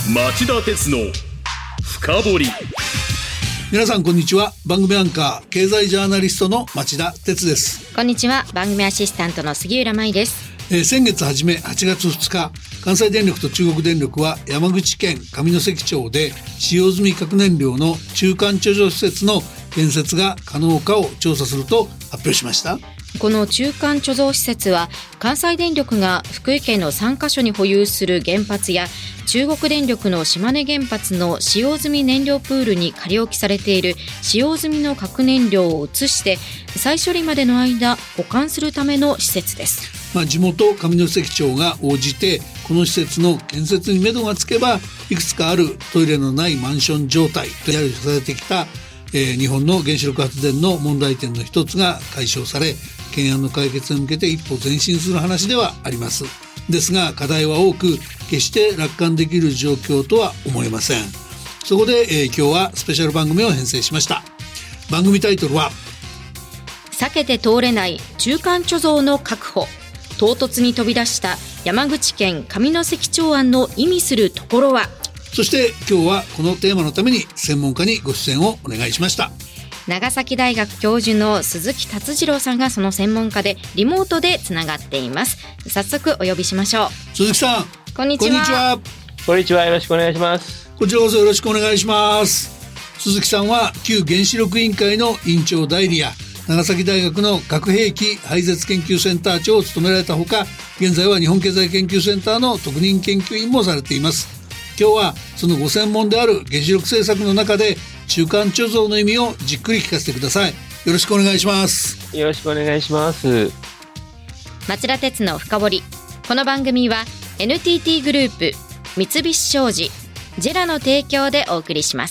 町田鉄の深掘り。 皆さんこんにちは。番組アンカー経済ジャーナリストの町田鉄です。 こんにちは。番組アシスタントの杉浦舞です。 先月初め8月2日、関西電力と中国電力は山口県上関町で使用済み核燃料の中間貯蔵施設の建設が可能かを調査すると発表しました。 この中間貯蔵施設は関西電力が福井県の3カ所に保有する原発や中国電力の島根原発の使用済み燃料プールに仮置きされている使用済みの核燃料を移して再処理までの間保管するための施設です。 地元上関町が応じてこの施設の建設に目処がつけばいくつかあるトイレのないマンション状態とやるされてきた、日本の原子力発電の問題点の一つが解消され懸案の解決に向けて一歩前進する話ではあります。ですが課題は多く決して楽観できる状況とは思えません。そこで、今日はスペシャル番組を編成しました。番組タイトルは避けて通れない中間貯蔵の確保、唐突に飛び出した山口県上関町案の意味するところは。 そして今日はこのテーマのために専門家にご出演をお願いしました。 長崎大学教授の鈴木達次郎さんがその専門家でリモートでつながっています。早速お呼びしましょう。 鈴木さん、 こんにちは。 こんにちは、よろしくお願いします。 こちらこそよろしくお願いします。鈴木さんは旧原子力委員会の委員長代理や長崎大学の核兵器廃絶研究センター長を務められたほか、現在は日本経済研究センターの特任研究員もされています。今日はそのご専門である原子力政策の中で中間貯蔵の意味をじっくり聞かせてください。よろしくお願いします。 よろしくお願いします。 町田鉄の深掘り。この番組は NTT グループ、三菱商事、ジェラの提供でお送りします。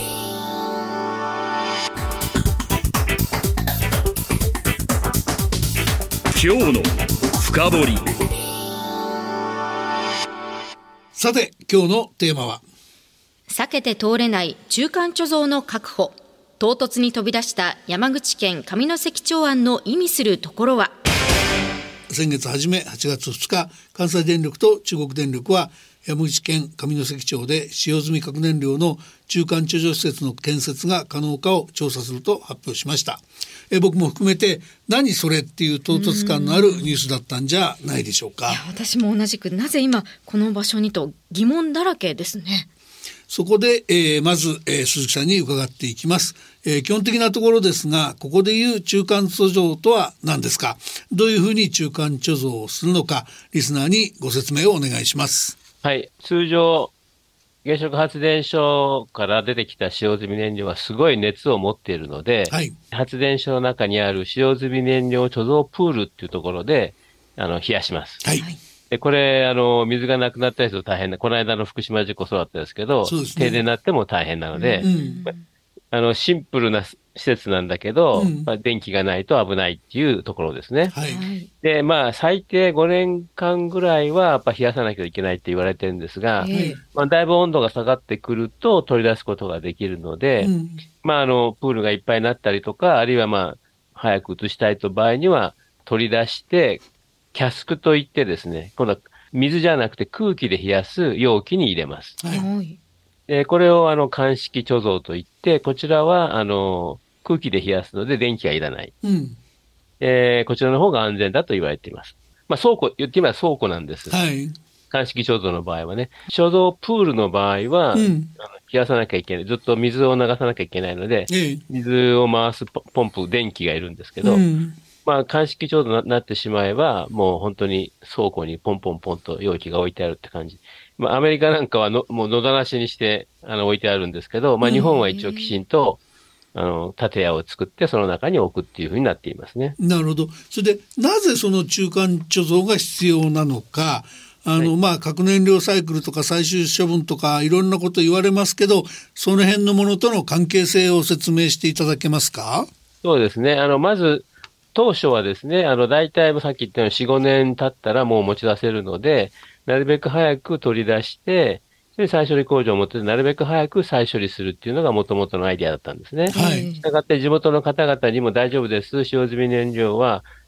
今日の深掘り。 さて今日のテーマは避けて通れない中間貯蔵の確保、唐突に飛び出した山口県上関町案の意味するところは。 先月初め8月2日、関西電力と中国電力は山口県上関町で使用済み核燃料の中間貯蔵施設の建設が可能かを調査すると発表しました。僕も含めて何それっていう唐突感のあるニュースだったんじゃないでしょうか。 いや、私も同じくなぜ今この場所にと疑問だらけですね。 そこで、まず、鈴木さんに伺っていきます。基本的なところですが、ここでいう中間貯蔵とは何ですか。どういうふうに中間貯蔵をするのか、リスナーにご説明をお願いします。 はい、通常原子力発電所から出てきた使用済み燃料はすごい熱を持っているので、 はい、 発電所の中にある使用済み燃料貯蔵プールっていうところで冷やします。 はい、 でこれ水がなくなったりすると大変な、この間の福島事故そうだったんですけど、 そうですね、 停電になっても大変なので、シンプルな施設なんだけど、電気がないと危ないっていうところですね。 はい、 で最低5年間ぐらいはやっぱ冷やさなきゃいけないって言われてるんですが、だいぶ温度が下がってくると取り出すことができるので、プールがいっぱいになったりとか、あるいは早く移したいと場合には取り出してキャスクといってですね、今度は水じゃなくて空気で冷やす容器に入れます。これを乾式貯蔵といって、こちらは空気で冷やすので電気がいらない。こちらの方が安全だと言われています。倉庫、言ってみれば倉庫なんです。 はい、 乾式貯蔵の場合はね。貯蔵プールの場合は、冷やさなきゃいけない。ずっと水を流さなきゃいけないので、水を回すポンプ、電気がいるんですけど、乾式貯蔵になってしまえば、もう本当に倉庫にポンポンポンと容器が置いてあるって感じ。アメリカなんかはもう野放しにして置いてあるんですけど、日本は一応きちんと建屋を作ってその中に置くっていうふうになっていますね。 なるほど。それでなぜその中間貯蔵が必要なのか、核燃料サイクルとか最終処分とかいろんなこと言われますけど、その辺のものとの関係性を説明していただけますか。 そうですね。まず当初はですね、大体さっき言ったように4、5年経ったらもう持ち出せるので、なるべく早く取り出して、で再処理工場を持ってなるべく早く再処理するっていうのが元々のアイデアだったんですね。したがって地元の方々にも大丈夫です。使用済み燃料は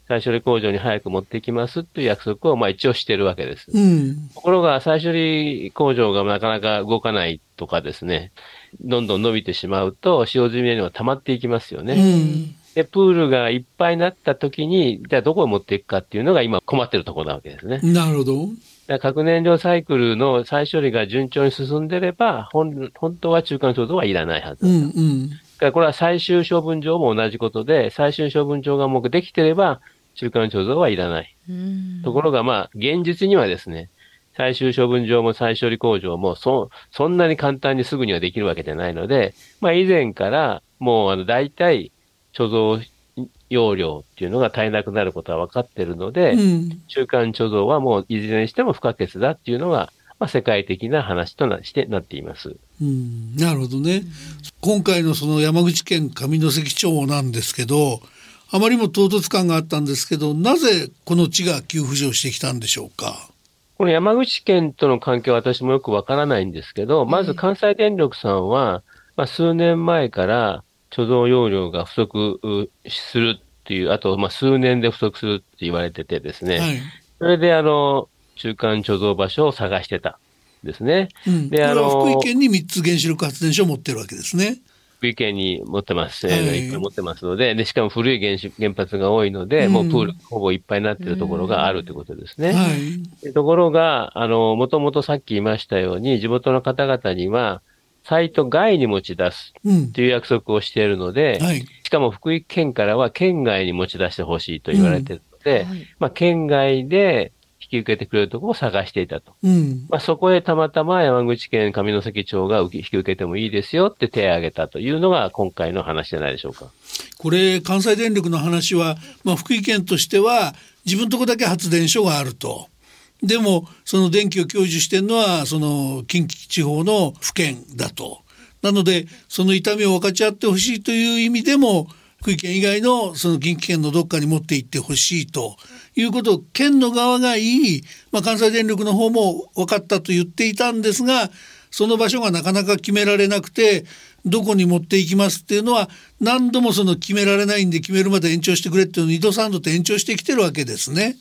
再処理工場に早く持っていきますという約束を一応してるわけです。ところが再処理工場がなかなか動かないとかですね、どんどん伸びてしまうと使用済み燃料が溜まっていきますよね。で、プールがいっぱいになった時に、じゃあどこに持っていくかっていうのが今困ってるところなわけですね。 なるほど。 核燃料サイクルの再処理が順調に進んでれば、本当は中間貯蔵はいらないはずだと。だからこれは最終処分場も同じことで、最終処分場がもうできてれば、中間貯蔵はいらない。ところが現実にはですね、最終処分場も再処理工場もそんなに簡単にすぐにはできるわけじゃないので、以前からもう大体貯蔵容量っていうのが足りなくなることは分かっているので、中間貯蔵はもういずれにしても不可欠だっていうのが、世界的な話となっています。 なるほどね。今回のその山口県上関町なんですけど、あまりも唐突感があったんですけど、なぜこの地が急浮上してきたんでしょうか。 この山口県との関係は私もよくわからないんですけど、まず関西電力さんは、数年前から貯蔵容量が不足するっていう、あと数年で不足するって言われててですね、それで中間貯蔵場所を探してたんですね。 で、これは福井県に3つ原子力発電所を持ってるわけですね。 福井県に持ってます。いっぱい持ってますので、しかも古い原発が多いので、もうプールほぼいっぱいになっているところがあるということですね。ところが、もともとさっき言いましたように、地元の方々には、サイト外に持ち出すという約束をしているので、しかも福井県からは県外に持ち出してほしいと言われているので、県外で引き受けてくれるところを探していたと。そこへたまたま山口県上関町が引き受けてもいいですよって手を挙げたというのが今回の話じゃないでしょうか。 これ関西電力の話は、福井県としては自分のとこだけ発電所があると。でもその電気を享受しているのはその近畿地方の府県だと。なのでその痛みを分かち合ってほしいという意味でも、福井県以外のその近畿圏のどっかに持って行ってほしいということを県の側が言い、関西電力の方も分かったと言っていたんですが、その場所がなかなか決められなくて、どこに持っていきますっていうのは何度もその決められないんで、決めるまで延長してくれっていうのを2度3度と延長してきてるわけですね。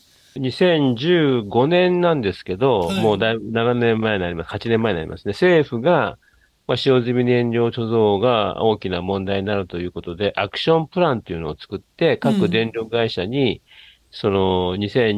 2015年なんですけど、もうだいぶ7年前になります。8年前になりますね。政府が使用済み燃料貯蔵が大きな問題になるということで、アクションプランというのを作って、各電力会社に、その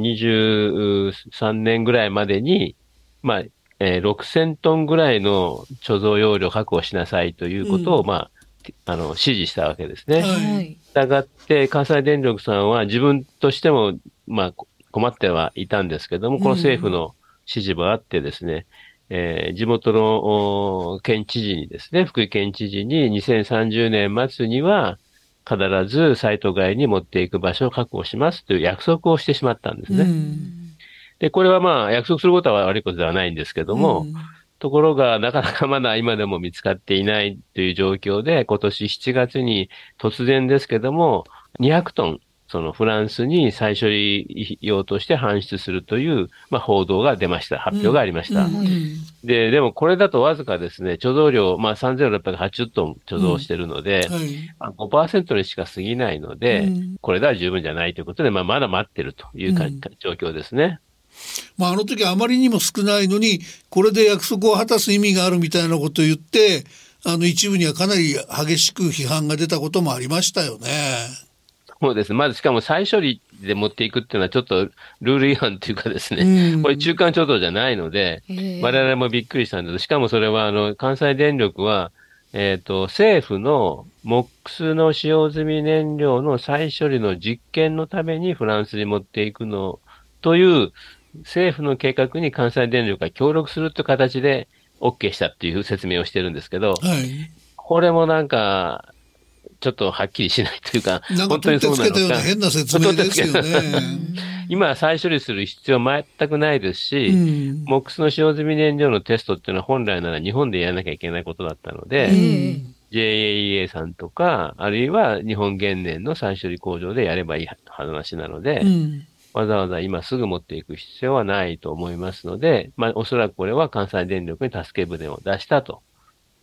2023年ぐらいまでに、6000トンぐらいの貯蔵容量確保しなさいということを、指示したわけですね。したがって、関西電力さんは自分としても、困ってはいたんですけども、この政府の指示もあってですね、地元の県知事にですね、福井県知事に2030年末には必ずサイト外に持っていく場所を確保しますという約束をしてしまったんですね。で、これは約束することは悪いことではないんですけども、ところがなかなかまだ今でも見つかっていないという状況で、今年7月に突然ですけども、200トン、そのフランスに再処理用として搬出するという、報道が出ました。発表がありました。でもこれだとわずかですね、貯蔵量、3680トン貯蔵しているので、5% にしか過ぎないので、これでは十分じゃないということで、まだ待っているという状況ですね。 あの時あまりにも少ないのに、これで約束を果たす意味があるみたいなことを言って、一部にはかなり激しく批判が出たこともありましたよね。 そうです。まずしかも再処理で持っていくっていうのはちょっとルール違反というかですね、これ中間貯蔵じゃないので、我々もびっくりしたんです。しかもそれは関西電力は、政府の MOX の使用済み燃料の再処理の実験のためにフランスに持っていくのという政府の計画に関西電力が協力するという形で OK したっていう説明をしてるんですけど、これもちょっとはっきりしないというか、 本当にそうなのか。取ってつけたような変な説明ですよね。 今再処理する必要は全くないですし、MOX の使用済み燃料のテストっていうのは本来なら日本でやらなきゃいけないことだったので、JAEA さんとか、あるいは日本原燃の再処理工場でやればいい話なので、わざわざ今すぐ持っていく必要はないと思いますので、おそらくこれは関西電力に助け舟を出したと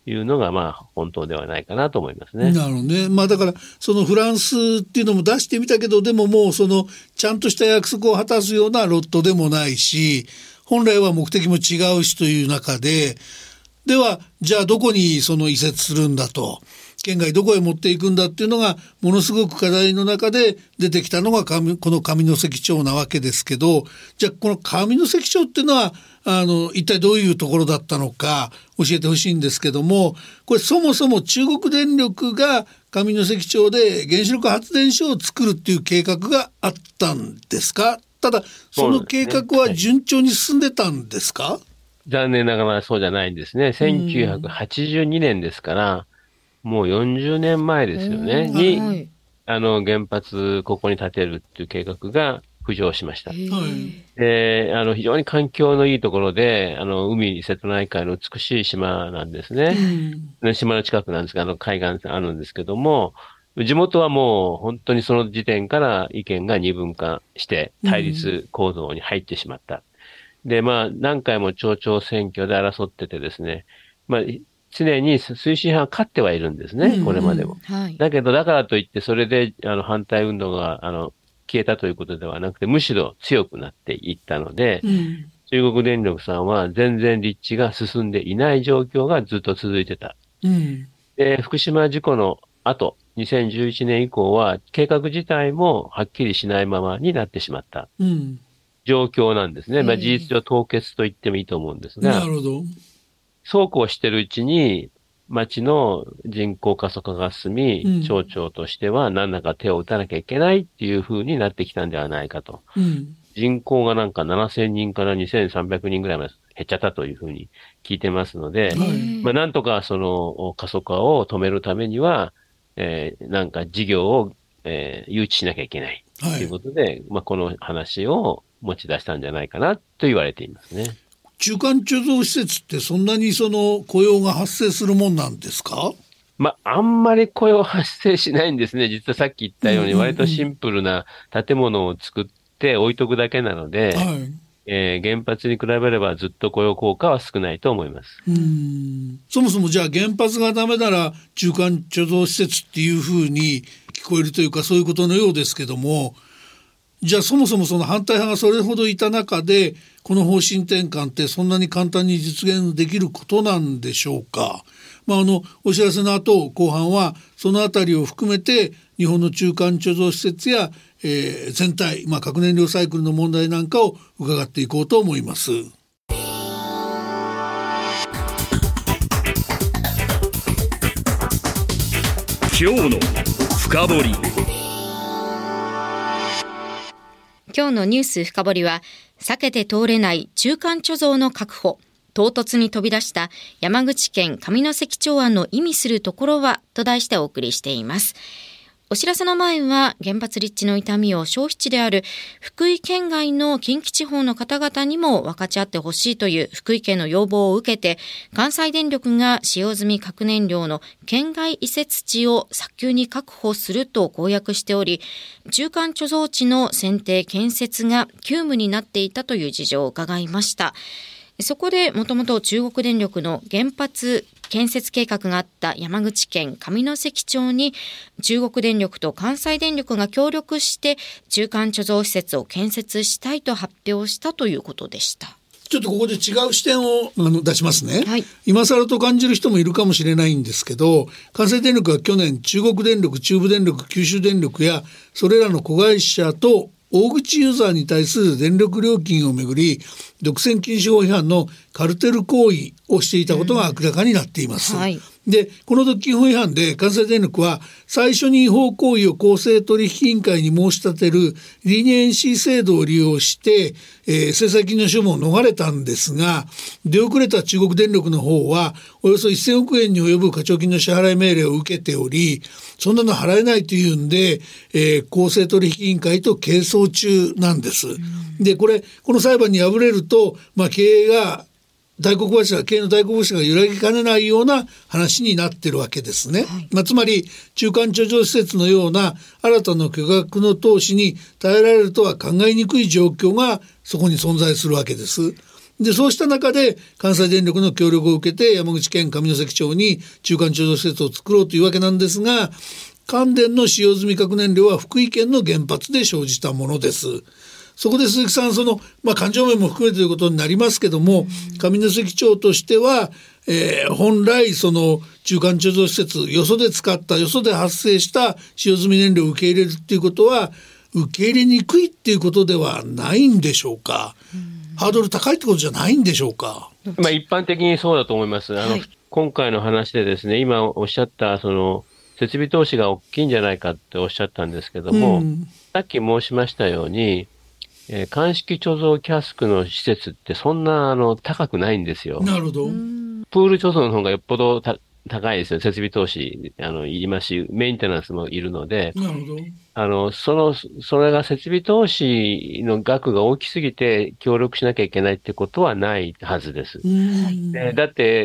いうのが本当ではないかなと思いますね。 なるほどね。だからそのフランスっていうのも出してみたけど、でももうそのちゃんとした約束を果たすようなロットでもないし、本来は目的も違うしという中で、ではじゃあどこにその移設するんだと、県外どこへ持っていくんだっていうのがものすごく課題の中で出てきたのがこの上関町なわけですけど、じゃあこの上関町っていうのは一体どういうところだったのか教えてほしいんですけども、これそもそも中国電力が上関町で原子力発電所を作るっていう計画があったんですか？ただその計画は順調に進んでたんですか？ 残念ながらそうじゃないんですね。1982年ですから、もう40年前ですよね、に、原発ここに建てるっていう計画が浮上しました。で、非常に環境のいいところで、瀬戸内海の美しい島なんですね。島の近くなんですが、海岸あるんですけども、地元はもう本当にその時点から意見が二分化して対立構造に入ってしまった。で、何回も町長選挙で争っててですね、常に推進派は勝ってはいるんですね、これまでも。だけど、だからといって、それで、反対運動が、消えたということではなくて、むしろ強くなっていったので、中国電力さんは全然立地が進んでいない状況がずっと続いてた。で、福島事故の後、2011年以降は、計画自体もはっきりしないままになってしまった。状況なんですね。事実上凍結と言ってもいいと思うんですが。 なるほど。 そうこうしてるうちに、町の人口過疎化が進み、町長としては何らか手を打たなきゃいけないっていう風になってきたんではないかと。人口がなんか7000人から2300人ぐらいまで減っちゃったという風に聞いてますので、なんとかその過疎化を止めるためには、なんか事業を、誘致しなきゃいけないということで、この話を持ち出したんじゃないかなと言われていますね。 中間貯蔵施設ってそんなにその雇用が発生するもんなんですか？ あんまり雇用発生しないんですね。実はさっき言ったように割とシンプルな建物を作って置いとくだけなので、原発に比べればずっと雇用効果は少ないと思います。 そもそもじゃあ原発がダメなら中間貯蔵施設っていうふうに聞こえるというか、そういうことのようですけども、じゃあそもそもその反対派がそれほどいた中でこの方針転換ってそんなに簡単に実現できることなんでしょうか？お知らせの後後半はそのあたりを含めて日本の中間貯蔵施設や、全体、核燃料サイクルの問題なんかを伺っていこうと思います。 今日の深掘り。 今日のニュース深掘りは、避けて通れない中間貯蔵の確保、唐突に飛び出した山口県上関町案の意味するところはと題してお送りしています。お知らせの前は原発立地の痛みを消費地である福井県外の近畿地方の方々にも分かち合ってほしいという福井県の要望を受けて、関西電力が使用済み核燃料の県外移設地を早急に確保すると公約しており、中間貯蔵地の選定建設が急務になっていたという事情を伺いました。そこでもともと中国電力の原発建設計画があった山口県上関町に中国電力と関西電力が協力して中間貯蔵施設を建設したいと発表したということでした。 ちょっとここで違う視点を出しますね。今更と感じる人もいるかもしれないんですけど、関西電力は去年中国電力、中部電力、九州電力やそれらの子会社と大口ユーザーに対する電力料金をめぐり独占禁止法違反のカルテル行為をしていたことが明らかになっています。で、この独禁法違反で関西電力は最初に違法行為を公正取引委員会に申し立てるリニエンシー制度を利用して、制裁金の処分を逃れたんですが、出遅れた中国電力の方はおよそ1000億円に及ぶ課徴金の支払い命令を受けており、そんなの払えないというんで、公正取引委員会と係争中なんです。で、この裁判に敗れると、経営の大黒柱が揺らぎかねないような話になってるわけですね。つまり中間貯蔵施設のような新たな巨額の投資に耐えられるとは考えにくい状況がそこに存在するわけです。 でそうした中で関西電力の協力を受けて山口県上関町に中間貯蔵施設を作ろうというわけなんですが、関電の使用済み核燃料は福井県の原発で生じたものです。そこで鈴木さん、環境面も含めてということになりますけども、上関町としては、本来その中間貯蔵施設、よそで使ったよそで発生した使用済み燃料を受け入れるっていうことは受け入れにくいっていうことではないんでしょうか。ハードル高いってことじゃないんでしょうか。 一般的にそうだと思います。今回の話でですね、今おっしゃった設備投資が大きいんじゃないかっておっしゃったんですけども、さっき申しましたように、乾式貯蔵キャスクの施設ってそんな高くないんですよ。 なるほど。 プール貯蔵の方がよっぽど高いですよ。設備投資いりますし、メンテナンスもいるので。 なるほど。 それが設備投資の額が大きすぎて協力しなきゃいけないってことはないはずです。だって、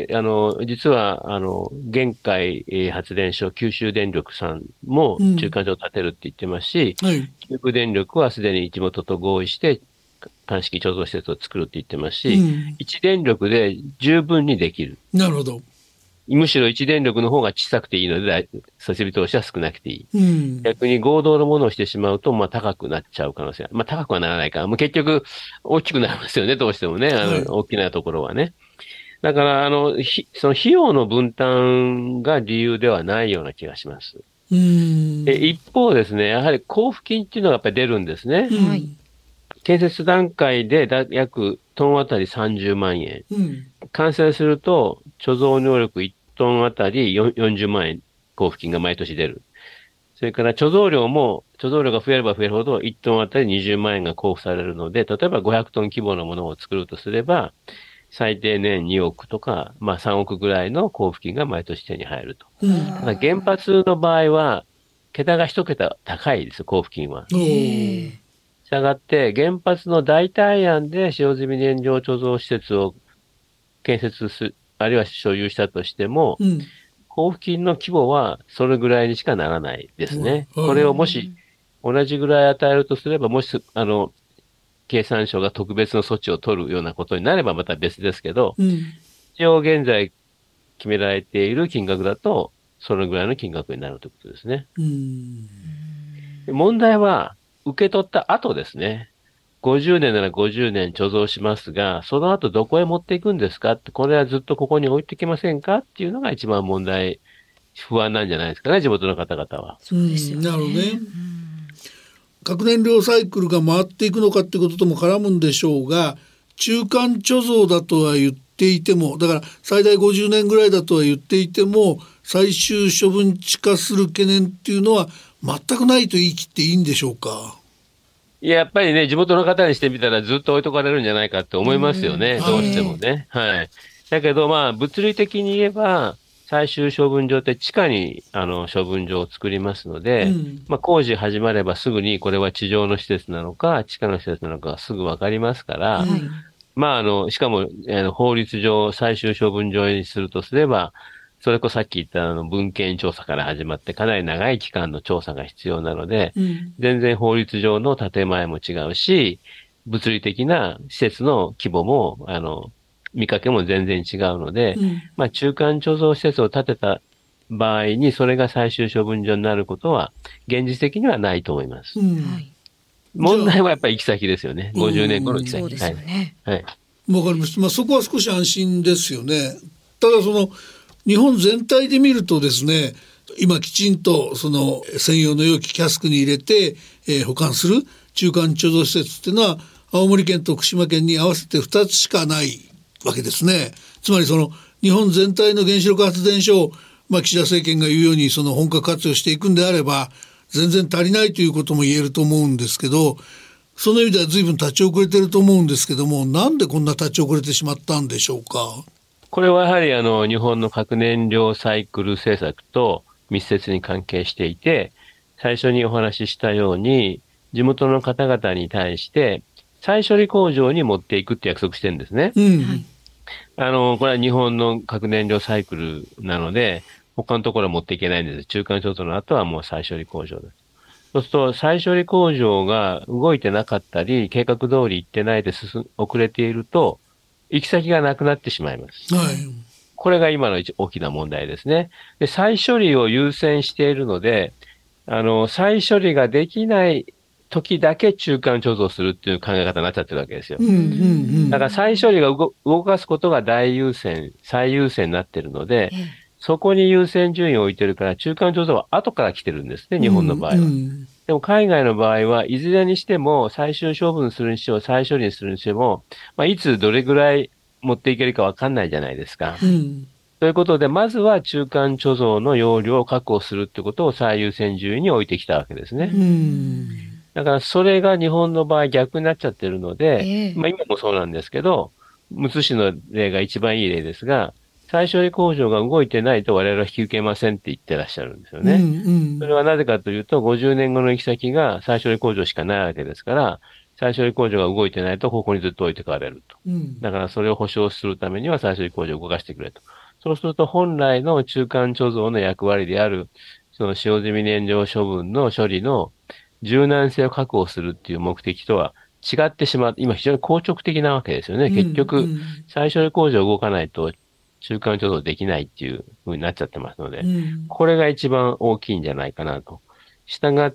実は、玄海発電所、九州電力さんも中間所を建てるって言ってますし、中部電力はすでに地元と合意して、乾式貯蔵施設を作るって言ってますし、一電力で十分にできる。 なるほど。 むしろ一電力の方が小さくていいので、設備投資は少なくていい。逆に合同のものをしてしまうと、高くなっちゃう可能性。高くはならないから、結局、大きくなりますよね、どうしてもね。大きなところはね。だから、その費用の分担が理由ではないような気がします。一方ですね、やはり交付金っていうのがやっぱり出るんですね。建設段階で約トンあたり30万円。完成すると、貯蔵能力1トンあたり40万円交付金が毎年出る。それから貯蔵量が増えれば増えるほど1トンあたり20万円が交付されるので、例えば500トン規模のものを作るとすれば、最低年2億とか、3億ぐらいの交付金が毎年手に入ると。ただ原発の場合は、桁が1桁高いです、交付金は。したがって、原発の代替案で使用済み燃料貯蔵施設を建設する、あるいは所有したとしても、交付金の規模はそれぐらいにしかならないですね。これをもし同じぐらい与えるとすれば、もし、経産省が特別の措置を取るようなことになればまた別ですけど、一応現在決められている金額だと、そのぐらいの金額になるということですね。問題は、受け取った後ですね。50年なら50年貯蔵しますが、その後どこへ持っていくんですかって、これはずっとここに置いてきませんかっていうのが一番不安なんじゃないですかね、地元の方々は。 そうですよね。なるほどね。核燃料サイクルが回っていくのかってこととも絡むんでしょうが、中間貯蔵だとは言っていても、だから最大50年ぐらいだとは言っていても、最終処分地化する懸念っていうのは全くないと言い切っていいんでしょうか。 やっぱりね、地元の方にしてみたらずっと置いとかれるんじゃないかって思いますよね、どうしてもね。はい。だけど、物理的に言えば、最終処分場って地下に処分場を作りますので、工事始まればすぐにこれは地上の施設なのか、地下の施設なのかすぐわかりますから、しかも、法律上最終処分場にするとすれば、それこそさっき言った文献調査から始まってかなり長い期間の調査が必要なので、全然法律上の建前も違うし、物理的な施設の規模も、見かけも全然違うので、中間貯蔵施設を建てた場合にそれが最終処分場になることは現実的にはないと思います。問題はやっぱり行き先ですよね。50年後の行き先。 そうですよね。 わかりました。そこは少し安心ですよね。ただ日本全体で見るとですね、今きちんと専用の容器キャスクに入れて、保管する中間貯蔵施設っていうのは青森県と福島県に合わせて2つしかないわけですね。つまり日本全体の原子力発電所を、岸田政権が言うように本格活用していくんであれば全然足りないということも言えると思うんですけど、その意味では随分立ち遅れてると思うんですけども、なんでこんな立ち遅れてしまったんでしょうか。 これはやはり日本の核燃料サイクル政策と密接に関係していて、最初にお話ししたように、地元の方々に対して再処理工場に持っていくって約束してるんですね。これは日本の核燃料サイクルなので、他のところは持っていけないんです。中間貯蔵の後はもう再処理工場です。そうすると、再処理工場が動いてなかったり、計画通り行ってないで遅れていると、 行き先がなくなってしまいます。 はい。 これが今の大きな問題ですね。で、再処理を優先しているので、再処理ができない時だけ中間貯蔵するっていう考え方になっちゃってるわけですよ。だから再処理が動かすことが最優先になってるので、そこに優先順位を置いてるから中間貯蔵は後から来てるんですね、日本の場合は。でも海外の場合はいずれにしても最終処分するにしても再処理にするにしても、いつどれぐらい持っていけるかわかんないじゃないですか。ということで、まずは中間貯蔵の容量を確保するってことを最優先順位に置いてきたわけですね。だからそれが日本の場合逆になっちゃってるので、今もそうなんですけど、むつ市の例が一番いい例ですが、再処理工場が動いてないと我々は引き受けませんって言ってらっしゃるんですよね。それはなぜかというと、50年後の行き先が再処理工場しかないわけですから、再処理工場が動いてないとここにずっと置いてかれると。だからそれを保証するためには再処理工場を動かしてくれと。そうすると本来の中間貯蔵の役割である、その使用済み燃料処分の処理の柔軟性を確保するっていう目的とは違ってしまう。今非常に硬直的なわけですよね。結局、再処理工場動かないと中間貯蔵できないっていう風になっちゃってますので、これが一番大きいんじゃないかなと。したがって、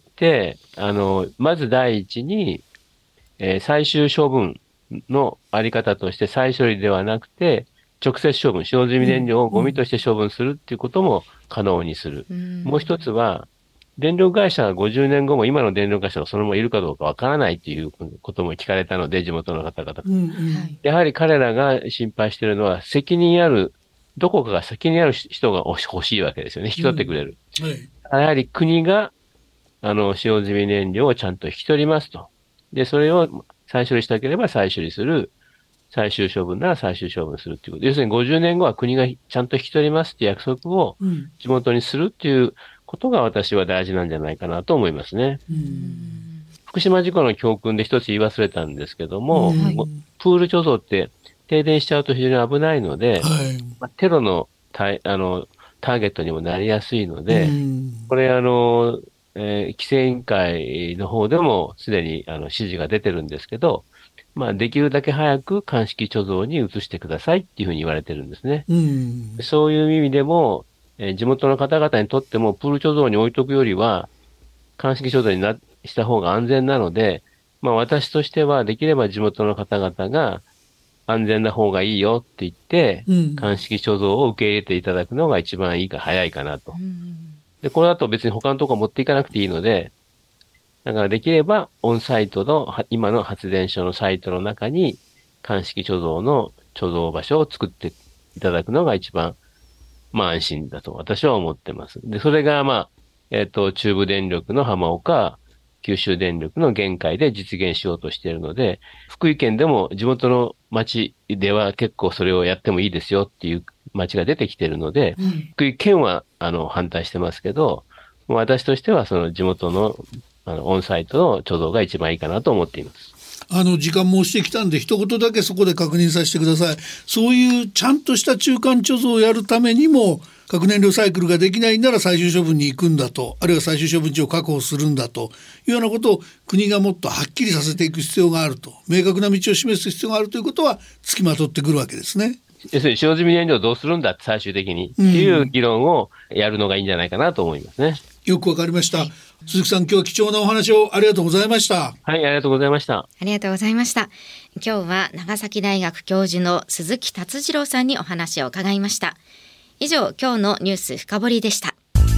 まず第一に、最終処分のあり方として再処理ではなくて、直接処分、使用済み燃料をゴミとして処分するっていうことも可能にする。もう一つは、電力会社が50年後も今の電力会社がそのままいるかどうかわからないということも聞かれたので、地元の方々。やはり彼らが心配しているのは、どこかが責任ある人が欲しいわけですよね。引き取ってくれる。やはり国が、使用済み燃料をちゃんと引き取りますと。で、それを再処理したければ再処理する。最終処分なら最終処分するっていうこと。要するに50年後は国がちゃんと引き取りますっていう約束を地元にするっていうことが私は大事なんじゃないかなと思いますね。福島事故の教訓で一つ言い忘れたんですけども、プール貯蔵って停電しちゃうと非常に危ないので、テロのターゲットにもなりやすいので、これ規制委員会の方でもすでに指示が出てるんですけど、できるだけ早く乾式貯蔵に移してくださいっていうふうに言われてるんですね。そういう意味でも、地元の方々にとってもプール貯蔵に置いとくよりは、乾式貯蔵にした方が安全なので、私としてはできれば地元の方々が安全な方がいいよって言って、乾式貯蔵を受け入れていただくのが一番早いかなと。で、これだと別に他のところ持っていかなくていいので、だからできればオンサイトの今の発電所のサイトの中に乾式貯蔵の貯蔵場所を作っていただくのが一番安心だと私は思ってます。で、それが中部電力の浜岡、九州電力の限界で実現しようとしているので、福井県でも地元の町では結構それをやってもいいですよっていう町が出てきているので、福井県は反対してますけど、私としてはその地元のオンサイトの貯蔵が一番いいかなと思っています。 時間も押してきたんで一言だけそこで確認させてください。そういうちゃんとした中間貯蔵をやるためにも核燃料サイクルができないなら最終処分に行くんだと、あるいは最終処分地を確保するんだというようなことを国がもっとはっきりさせていく必要があると、明確な道を示す必要があるということはつきまとってくるわけですね。 要するに使用済み燃料をどうするんだ最終的にっていう議論をやるのがいいんじゃないかなと思いますね。 よくわかりました。鈴木さん、今日は貴重なお話をありがとうございました。 はい、ありがとうございました。 ありがとうございました。今日は長崎大学教授の鈴木達次郎さんにお話を伺いました。以上、今日のニュース深掘りでした。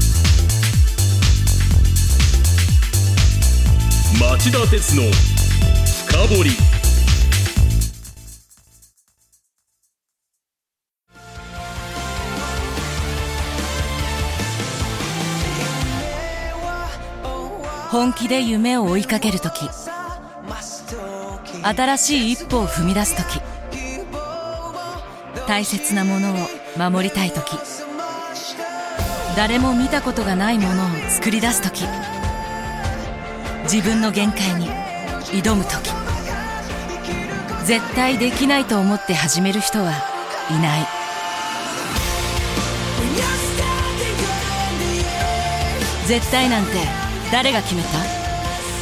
町田鉄の深掘り。 本気で夢を追いかけるとき、新しい一歩を踏み出すとき、大切なものを守りたいとき、誰も見たことがないものを作り出すとき、自分の限界に挑むとき、絶対できないと思って始める人はいない。絶対なんて誰が決めた？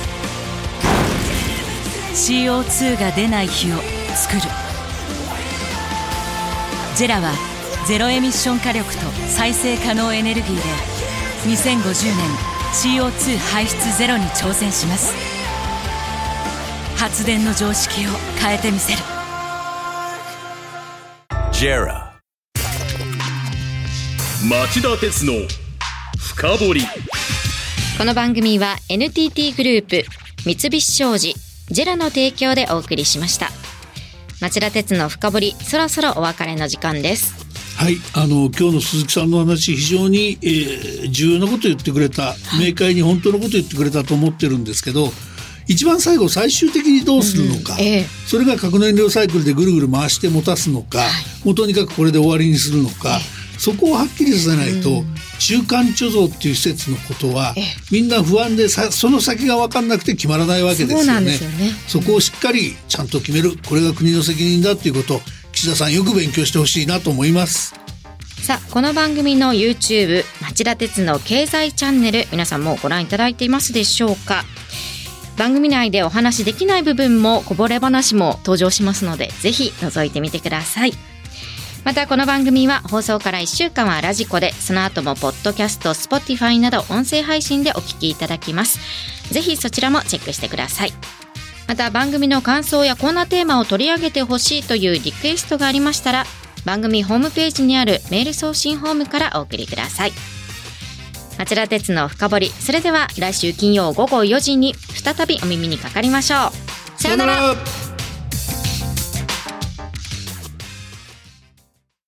CO2 が出ない日を作る。 ジェラはゼロエミッション火力と再生可能エネルギーで2050年 CO2 排出ゼロに挑戦します。発電の常識を変えてみせる。 ジェラ町田鉄の深掘り。 この番組は NTT グループ、三菱商事、ジェラの提供でお送りしました。町田鉄の深掘り、そろそろお別れの時間です。 はい、今日の鈴木さんの話、非常に、重要なことを言ってくれた、明快に本当のことを言ってくれたと思ってるんですけど、一番最後最終的にどうするのか、それが核燃料サイクルでぐるぐる回して持たすのか、もうとにかくこれで終わりにするのか、そこをはっきりさせないと、中間貯蔵っていう施設のことはみんな不安でその先が分かんなくて決まらないわけですよね。そこをしっかりちゃんと決める、これが国の責任だっていうことを岸田さんよく勉強してほしいなと思います。 さあ、この番組の YouTube 町田鉄の経済チャンネル、皆さんもご覧いただいていますでしょうか。番組内でお話できない部分も、こぼれ話も登場しますので、ぜひ覗いてみてください。またこの番組は放送から1週間はラジコで、その後もポッドキャスト、Spotify など音声配信でお聞きいただきます。ぜひそちらもチェックしてください。また番組の感想やこんなテーマを取り上げてほしいというリクエストがありましたら、番組ホームページにあるメール送信フォームからお送りください。町田鉄の深掘り、それでは来週金曜午後4時に再びお耳にかかりましょう。さよなら。